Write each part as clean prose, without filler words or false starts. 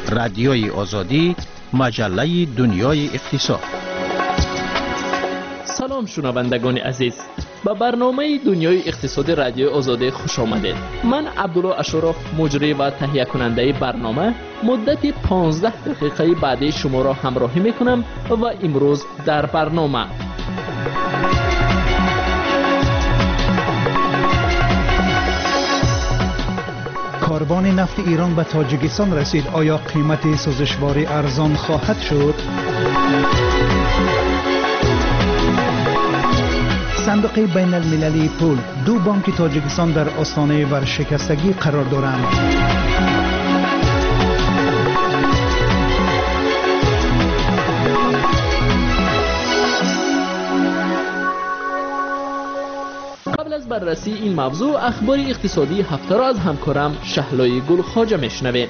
رادیوی آزادی، مجله دنیای اقتصاد. سلام شنوندگان عزیز، به برنامه دنیای اقتصاد رادیو آزادی خوش آمدید. من عبدالله اشرف، مجری و تهیه کننده برنامه، مدت 15 دقیقه بعدی شما را همراهی میکنم و امروز در برنامه کاروان نفت ایران به تاجیکستان رسید. آیا قیمت سوزشواری ارزان خواهد شد؟ صندوق بین المللی پول، دو بانک تاجیکستان در آستانه ورشکستگی قرار دارند. قبل از بررسی این موضوع، اخبار اقتصادی هفته را از همکارم شهلای گل خواجه میشنوید.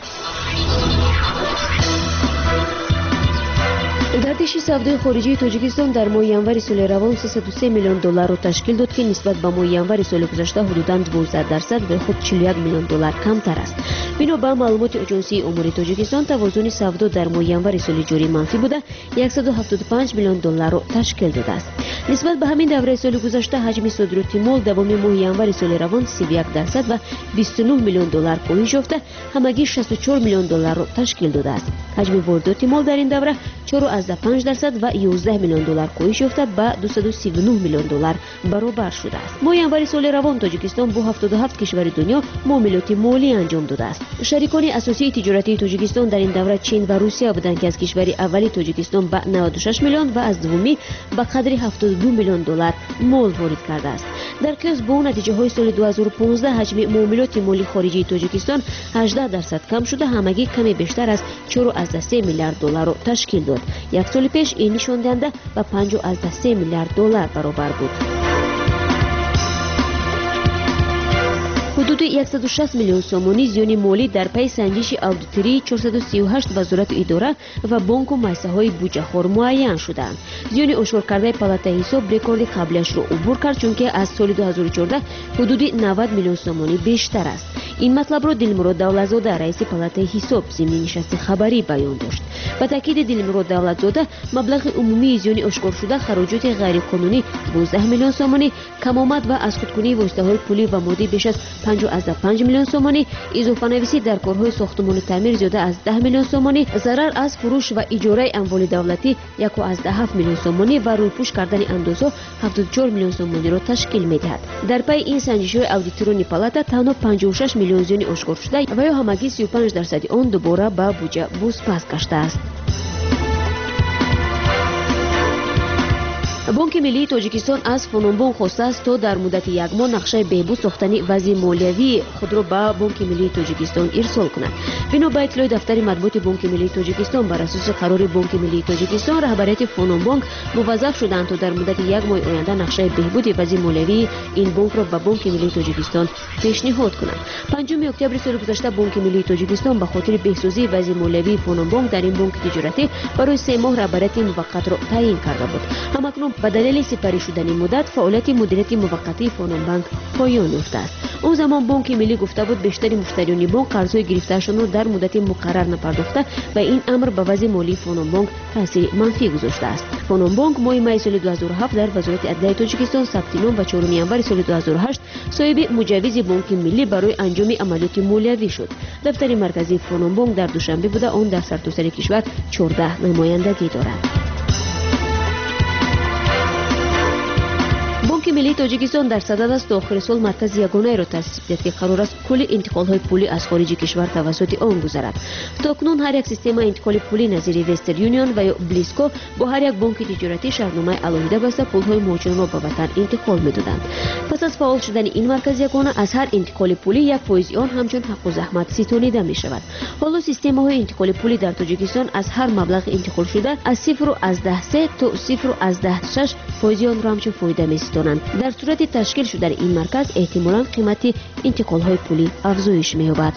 گردش سودای خارجی تاجیکستان در ماه ینور سال روان 303 میلیون دلار را تشکیل داد که نسبت به ماه ینور سال گذشته حدوداً 12% به خود 41 میلیون دلار کمتر است. بنا به معلومات اجنسی امور تاجیکستان، توازن سودا در ماه ینور سال جاری منفی بوده 175 میلیون دلار را تشکیل داده است. نسبت به همین دوره سال گذشته حجم صادرات مال دوم ماه ینور سال روان 31% و 29 میلیون دلار کاهش یافته همگی 64 میلیون دلار را تشکیل داده است. حجم واردات مال در این دوره 4.5% و 11 میلیون دلار کاهش یافته به 239 میلیون دلار برابر شده است. ماه ینور سال روان تاجیکستان با 77 کشور دنیا معاملات مالی انجام داده است. شریکان اساسی تجارتی تاجیکستان در این دوره چین و روسیه بودند که از کشور اولی تاجیکستان به 96 میلیون و از دومی به قدر 72 میلیون دلار مال وارد کرده است. در قیاس با نتیجه های سال 2015 حجم معاملات مالی خارجی تاجیکستان 18% کم شده همگی کمی بیشتر از 4.3 میلیارد دلار را تشکیل داد. یک سال پیش این نشان دهنده به 5.3 میلیارد دلار برابر بود. حدود 160 میلیون سومونی زیان مالی در پی سنجش اودیتوری 438 وزارت و اداره و بانک و مؤسسه‌های بودجه‌خوار معین شدند. زیان اشاره کرده پالاتای حساب رکورد قبلش را عبور کرد، چون که از سال 2014 حدود 90 میلیون سومونی بیشتر است. این مطلب را دلمراد دولتزاده رئیس پالاتای حساب ضمن نشست خبری بیان داشت. با تاکید دلمراد دولتزاده، مبلغ عمومی زیان اشکار شده خراجات غیر قانونی 12 میلیون سومونی، کم‌آمد و از خودکنی واسطه‌های پولی و مادی بیش از 5.5 میلیون سومانی، اضافه نویسی در کارهای ساختمان و تعمیر زیاده از 10 میلیون سومانی، ضرر از فروش و اجاره اموال دولتی 1.7 میلیون سومانی و رویپوش کردن اندازه 74 میلیون سومانی را تشکیل می‌دهد. در پی این سنجش‌های اودیتوران پالاتا تنها 56 میلیون زیان اشکار شده و یا همگی 35% آن دوباره به بودجه بازپس گشته است. بانک ملی تاجیکستان از فنونبانک خواسته است تا در مدت یک ماه نقشه بهبود ساختن وضع مالیوی خود را به بانک ملی تاجیکستان ارسال کند. بنا به اطلاع دفتر مطبوعات بانک ملی تاجیکستان، بر اساس قرار بانک ملی تاجیکستان، رهبریت فنونبانک موظف شدند تا در مدت یک ماه آینده نقشه بهبود وضع مالیوی این بانک را به بانک ملی تاجیکستان پیشنهاد کنند. 5 اکتبر سال گذشته بانک ملی تاجیکستان به خاطر بهسازی وضع مالیوی فنونبانک در این بانک تجارتی برای 3 ماه رهبریت موقت را تعیین کرده بود. همکنون به دلیل سپری شدن مدت فعالیت مدیریت موقتی فنونبانک پایان یافته است. اون زمان بانک ملی گفته بود بیشتر مشتریان بانک قرضهای گرفته‌شان را در مدت مقرر نپرداخته و این امر به وضع مالی فنونبانک تاثیر منفی گذاشته است. فنونبانک ماه می سال 2007 در وزارت عدلیه تاجیکستان ثبت نام و 4 ینور سال 2008 صاحب مجوز بانک ملی برای انجام عملیات مالیوی شد. دفتر مرکزی فنونبانک در دوشنبه بوده آن در سرتاسر کشور 14 نمایندگی دارد. بانک ملی تاجیکستان در صدد است تا آخر سال مرکز یگانه را تأسیس بدهد که قرار است کل انتقال‌های پولی از خارج کشور توسط آن گذرد. تاکنون هر یک سیستم انتقال پولی نظیر وسترن یونیون و یا بلیسکو با هر یک بانک تجارتی شرطنامه علایده بسته پول‌های مهاجران را به وطن انتقال می‌دادند. پس از فعال شدن این مرکز یگانه از هر انتقال پولی 1% آن همچون حق و زحمت ستانیده می‌شود. حالا سیستم‌های انتقال پولی در تاجیکستان از هر مبلغ انتقال شده از 0.13 تا 0.6% آن را همچون فایده می‌ستانند. در صورت تشکیل شدن این مرکز احتمالاً قیمت انتقال‌های پولی افزایش می‌یابد.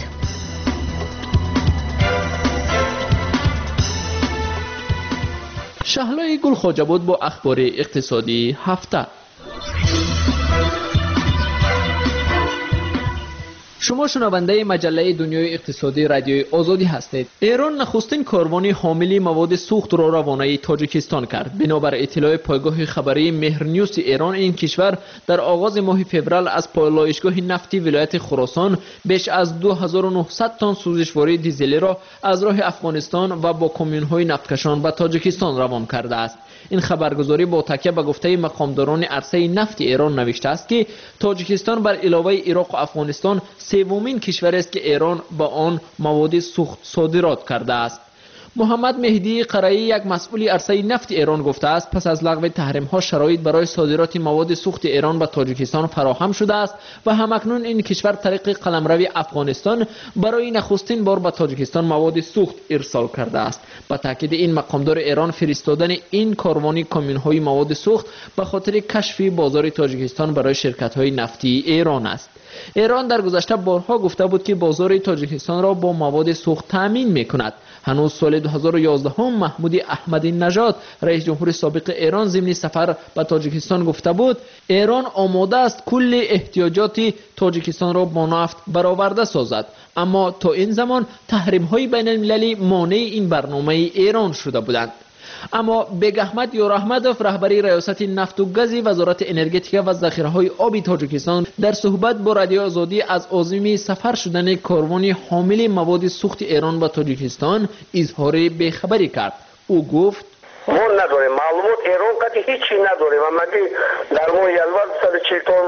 شهلای گل خواجه بود با اخبار اقتصادی هفته. شما شنونده مجله دنیای اقتصادی رادیوی آزادی هستید. ایران نخستین کاروان حامل مواد سوخت را روانه تاجیکستان کرد. بنابر اطلاع پایگاه خبری مهرنیوز ایران، این کشور در آغاز ماه فوریه از پالایشگاه نفتی ولایت خراسان بیش از 2900 تن سوزشواری دیزلی را از راه افغانستان و با کامیون‌های نفتکشان به تاجیکستان روان کرده است. این خبرگزاری با تکیه به گفته مقامداران عرصه نفت ایران نوشته است که تاجیکستان بر علاوه عراق و افغانستان سومین کشور است که ایران با آن مواد سوخت صادرات کرده است. محمد مهدی قرایی، یک مسئول عرصه نفت ایران، گفته است پس از لغو تحریم ها شرایط برای صادرات مواد سوخت ایران به تاجیکستان فراهم شده است و همکنون این کشور طریق قلمرو افغانستان برای نخستین بار به تاجیکستان مواد سوخت ارسال کرده است. با تاکید این مقامدار، ایران فرستادن این کاروانی کامیون‌های مواد سوخت به خاطر کشف بازار تاجیکستان برای شرکت‌های نفتی ایران است. ایران در گذشته بارها گفته بود که بازار تاجیکستان را با مواد سوخت تامین می‌کند. هنوز سال 2011 محمود احمدی نژاد، رئیس جمهور سابق ایران، ضمن سفر به تاجیکستان گفته بود ایران آماده است کل احتیاجات تاجیکستان را با نفت برآورده سازد، اما تا این زمان تحریم‌های بین‌المللی مانع این برنامه ایران شده بودند. اما بیگ احمد یاراحمدوف، رهبری ریاست نفت و گاز وزارت انرژتیک و ذخیره‌های آبی تاجیکستان، در صحبت با رادیو آزادی از عازم سفر شدن کاروان حامل مواد سوخت ایران به تاجیکستان اظهار بی‌خبری کرد. او گفت ما نداریم معلومات، ایران قطعی هیچی نداریم. اما در ماه ینور 140 تن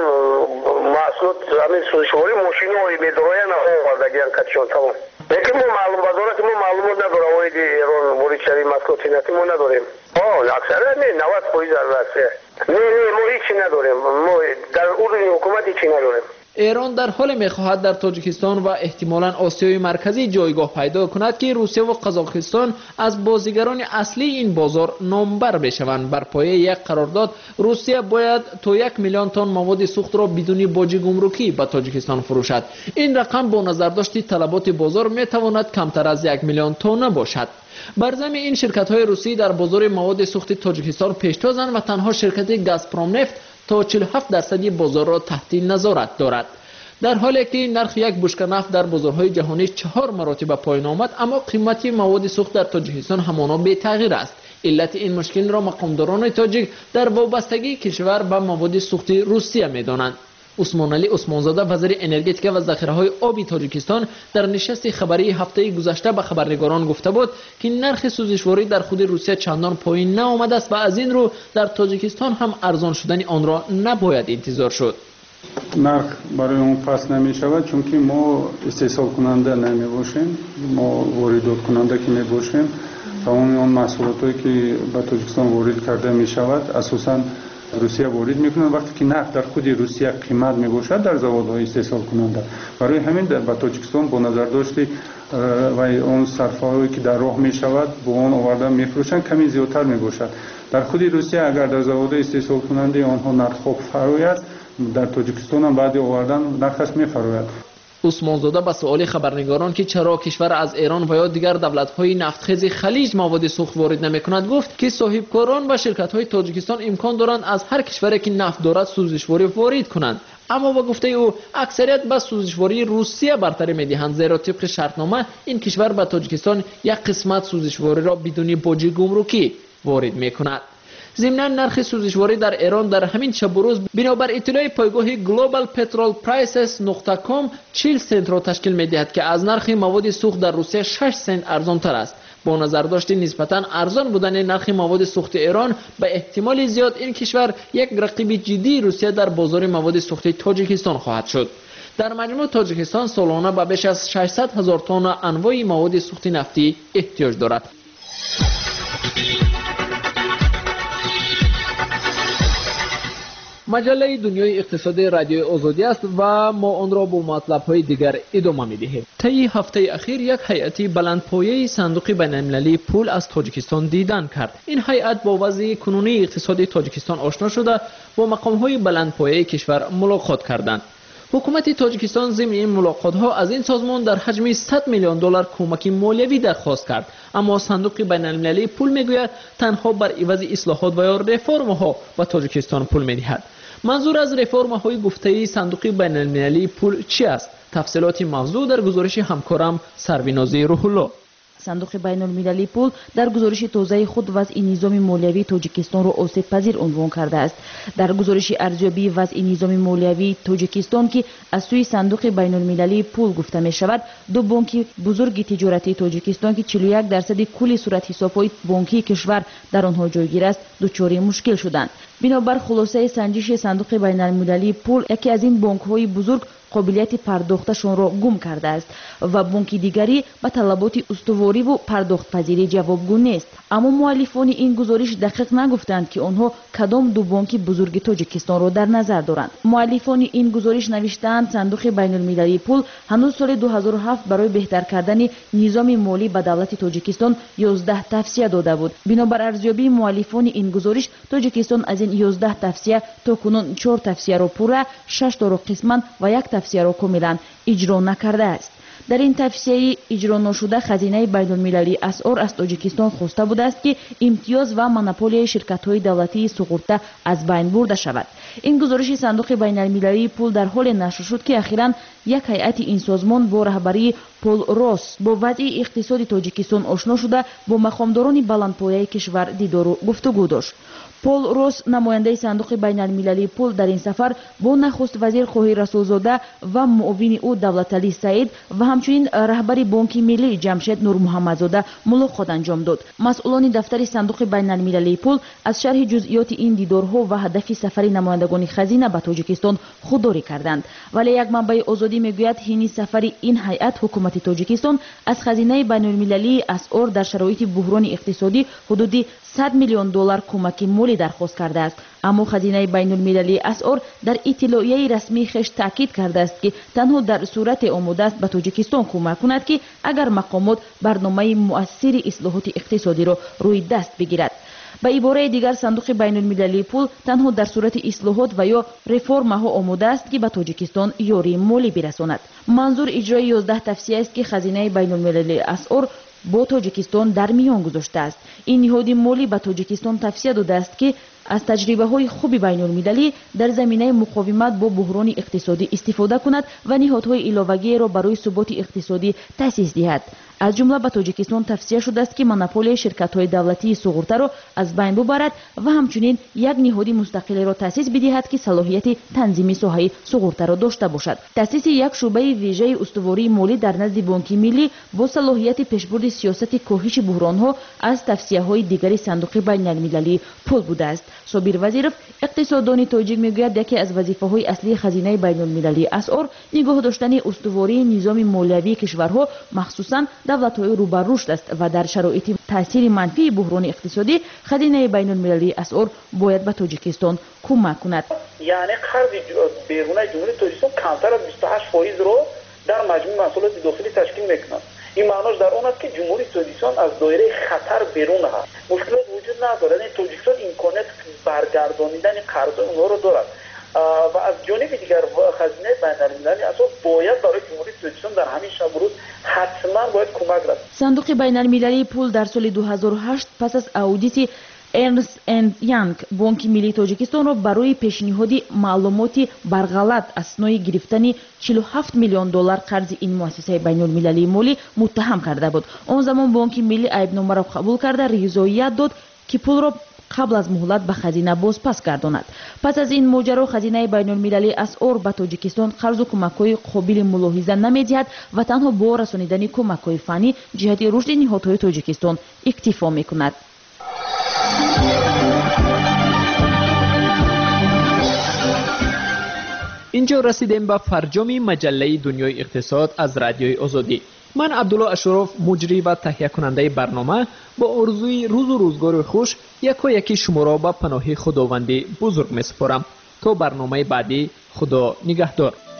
محصولات همین سوزشواری ماشین‌های بدرایا نآوردگیان قطعیان تمام. لیکن ما معلوم وزارت ما معلومات نداره اوید ایران مورد شری مسئولیت نفتی ما نداریم. اکثر نه 90% البته. نه ما هیچی نداریم. ما در اردن حکومت هیچی نداریم. ایران در حال می‌خواهد در تاجیکستان و احتمالاً آسیای مرکزی جایگاه پیدا کند که روسیه و قزاقستان از بازیگران اصلی این بازار نامبر بشوند. بر پایه یک قرارداد روسیه باید تا 1 میلیون تن مواد سوخت را بدون باج گمرکی به تاجیکستان فروشد. این رقم با نظر داشت طلبات بازار می‌تواند کمتر از 1 میلیون تن باشد. بر ضمن این شرکت‌های روسی در بازار مواد سوخت تاجیکستان پیشتازند و تنها شرکت گازپروم نفت تا 47% بازار را تحت نظارت دارد. در حالی که نرخ یک بشکه نفت در بازارهای جهانی 4 مراتب پایین آمد، اما قیمت مواد سوخت در تاجیکستان همانا بی تغییر است. علت این مشکل را مقامداران تاجیک در وابستگی کشور به مواد سوخت روسیه می‌دانند. عثمان علی عثمانزاده، وزیر انرژتیک و ذخیره‌های آبی تاجیکستان، در نشست خبری هفته گذشته به خبرنگاران گفته بود که نرخ سوزشواری در خود روسیه چندان پایین نآمده است و از این رو در تاجیکستان هم ارزان شدن آن را نباید انتظار شد. نرخ برای اون پس نمی شود چون که ما استحصال کننده نمی باشیم، ما واردات کننده که می باشیم. تمام اون محصولاتی که به تاجیکستان وارد کرده می شود اساساً روسیه وارد میکنه. وقتی که نفت در خود روسیه قیمت میباشد در زوادهای استحصال کننده، برای همین به تاجیکستان با نظر داشتی و اون صرفه‌ای که در راه میشود با اون آورده میفروشند کمی زیادتر میباشد. در خود روسیه اگر در زوادهای استحصال کننده آنها نرخ خوب فرآید، در تاجیکستان هم بعد آوردن نرخش میفراید. عثمانزاده به سوال خبرنگاران که چرا کشور از ایران و یا دیگر دولت‌های نفتخیز خلیج مواد سوخت وارد نمی‌کند گفت که صاحبکاران و شرکت‌های تاجیکستان امکان دارند از هر کشوری که نفت دارد سوزشواری وارد کنند، اما با گفته او اکثریت به سوزشواری روسیه برتری می‌دهند، زیرا طبق شرطنامه این کشور به تاجیکستان یک قسمت سوزشواری را بدون باج گمرکی وارد می‌کند. ضمناً نرخ سوزشواری در ایران در همین شب و روز بنابر اطلاع پایگاه globalpetrolprices.com 40 سنت را تشکیل می‌دهد که از نرخ مواد سوخت در روسیه 6 سنت ارزان‌تر است. با نظر داشت نسبتاً ارزان بودن نرخ مواد سوخت ایران، به احتمال زیاد این کشور یک رقیب جدی روسیه در بازار مواد سوخت تاجیکستان خواهد شد. در مجموع تاجیکستان سالانه به بیش از 600,000 تن انواع مواد سوخت نفتی احتیاج دارد. مجله دنیای اقتصادی رادیو آزادی است و ما آن را با مطلب‌های دیگر ادامه می‌دهیم. طی هفته اخیر یک هیئت بلندپایه صندوق بین‌المللی پول از تاجیکستان دیدن کرد. این هیئت با وضع کنونی اقتصادی تاجیکستان آشنا شده با مقام‌های بلندپایه کشور ملاقات کردند. حکومت تاجیکستان ضمن این ملاقات‌ها از این سازمان در حجم 100 میلیون دلار کمک مالیوی درخواست کرد، اما صندوق بین‌المللی پول میگوید تنها بر عوض اصلاحات و یا رفرم‌ها به تاجیکستان پول می‌دهد. منظور از رفرم‌های گفته صندوق بین‌المللی پول چی است؟ تفصیلات موضوع در گزارش همکارم سروینازی روح الله. صندوق بین المللی پول در گزارش تازه خود وضع نظام مالیوی تاجیکستان را آسیب پذیر عنوان کرده است. در گزارش ارزیابی وضع نظام مالیوی تاجیکستان که از سوی صندوق بین المللی پول گفته می شود، دو بانک بزرگ تجارتی تاجیکستان که 41% کل صورت حساب‌های بانکی کشور در آنها جایگیر است، دچار مشکل شدند. بنابر خلاصه سنجش صندوق بین المللی پول، یکی از این بانک‌های بزرگ قابلیت پرداختشان را گم کرده است و بانک دیگری به طلبات استواری و پرداخت پذیری جوابگو نیست. اما مؤلفان این گزارش دقیق نگفتند که آنها کدام دو بانک بزرگ تاجیکستان را در نظر دارند. مؤلفان این گزارش نوشتند صندوق بین المللی پول هنوز سال 2007 برای بهتر کردن نظام مالی به دولت تاجیکستان 11 توصیه داده بود. بنابر ارزیابی مؤلفان این گزارش، تاجیکستان از این 11 توصیه تا کنون 4 توصیه را پوره، 6 تا را قسماً و 1 توصیه را کاملا اجرا نکرده است. در این توصیه اجرا نشده خزینه بین المللی اسعار از تاجیکستان خواسته بوده است که امتیاز و مونوپولی شرکت‌های دولتی سقوطه از بین برده شود. این گزارش صندوق بین المللی پول در حال نشر شد که اخیراً یک هیئت این سازمان با رهبری پول روس با وضع اقتصادی تاجیکستان آشنا شده با مقامداران بلندپایه کشور دیدار و گفتگو داشت. پول روس نماینده صندوق بین المللی پول در این سفر با نخست وزیر خواهی رسولزاده و معاون او دولتعلی سعید و همچنین رهبر بانک ملی جمشید نور محمدزاده ملاقات انجام داد. مسئولان دفتر صندوق بین المللی پول از شرح جزئیات این دیدارها و هدف سفر نمایندگان خزینه به تاجیکستان خودداری کردند، ولی یک منبع آزادی میگوید حین سفر این هیئت حکومت تاجیکستان از خزینه بین المللی اسعار در شرایط بحران اقتصادی حدود 100 میلیون دلار کمک مالی درخواست کرده است. اما خزینه بین المللی اسعار در اطلاعیه رسمی خیش تاکید کرده است که تنها در صورت آماده است به تاجیکستان کمک کند که اگر مقامات برنامه مؤثر اصلاحات اقتصادی را روی دست بگیرد. به عباره دیگر صندوق بین المللی پول تنها در صورت اصلاحات و یا رفرم ها آماده است که به تاجیکستان یاری مالی برساند. منظور اجرای 11 توصیه است که خزینه بین المللی اسعار با تاجیکستان در میان گذاشته است. این نهاد مالی به تاجیکستان توصیه داده است که از تجربه های خوب بین المللی در زمینه مقاومت با بحران اقتصادی استفاده کند و نهادهای علاوه‌ای را برای ثبات اقتصادی تأسیس دهد. از جمله به تاجیکستان توصیه شده است که مونوپولی شرکت‌های دولتی سقوطه را از بین ببرد و همچنین یک نهاد مستقل را تأسیس بدهد که صلاحیت تنظیم ساحه سقوطه را داشته باشد. تأسیس یک شعبه ویژه استواری مالی در نزد بانک ملی با صلاحیت پیشبرد سیاست کاهش بحران‌ها از توصیه‌های دیگر صندوق بین المللی پول بوده است. صابر وزیرов اقتصاددان تاجیک میگوید یکی از وظیفه‌های اصلی خزینه بین المللی اسعار نگاه داشتن استواری نظام مالیوی کشورها مخصوصاً دولت‌های رو به رشد است و در شرایط تاثیر منفی بحران اقتصادی خزینه بین المللی اسعار باید به تاجیکستان کمک کند. یعنی قرض بیرون جمهوری تاجیکستان کمتر از 28% رو در مجموع محصولات داخلی تشکیل میکند. این معناش در آن است که جمهوری تاجیکستان از دایره خطر بیرون است. مشکلات وجود ندارد. این تاجیکستان امکانات برگردانیدن قرض اونها رو دارد و از جانب دیگر خزینه بین المللی اسعار باید برای جمهوری تاجیکستان در همین شب روز حتما باید کمک رسد. صندوق بین المللی پول در سال 2008 پس از اودیت ارنست اند یانگ بانک ملی تاجیکستان را برای پیشنهاد معلوماتی برغلط اسنای گرفتن 47 میلیون دلار قرض این مؤسسه بین المللی مالی متهم کرده بود. آن زمان بانک ملی عیبنامه را قبول کرده رضایت داد که پول را قبل از مهلت به خزینه باز پس گرداند. پس از این ماجرا خزینه بین المللی اسعار به تاجیکستان قرض و کمک‌های قابل ملاحظه نمی‌دهد و تنها با رسانیدن کمک‌های فنی جهت رشد نهادهای تاجیکستان اکتفا می‌کند. اینجا رسیدیم به فرجام مجله دنیای اقتصاد از رادیوی آزادی. من عبدالله اشرف مجری و تهیه کننده برنامه با آرزوی روز و روزگار خوش یکی شما را به پناه خداوند بزرگ می سپارم. تا برنامه بعدی، خدا نگهدار.